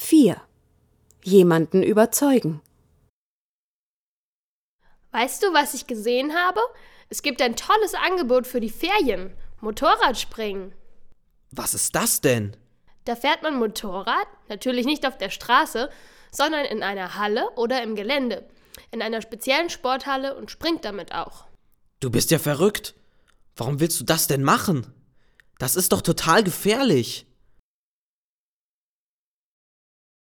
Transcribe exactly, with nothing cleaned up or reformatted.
vier. Jemanden überzeugen. Weißt du, was ich gesehen habe? Es gibt ein tolles Angebot für die Ferien. Motorradspringen. Was ist das denn? Da fährt man Motorrad, natürlich nicht auf der Straße, sondern in einer Halle oder im Gelände, in einer speziellen Sporthalle und springt damit auch. Du bist ja verrückt. Warum willst du das denn machen? Das ist doch total gefährlich.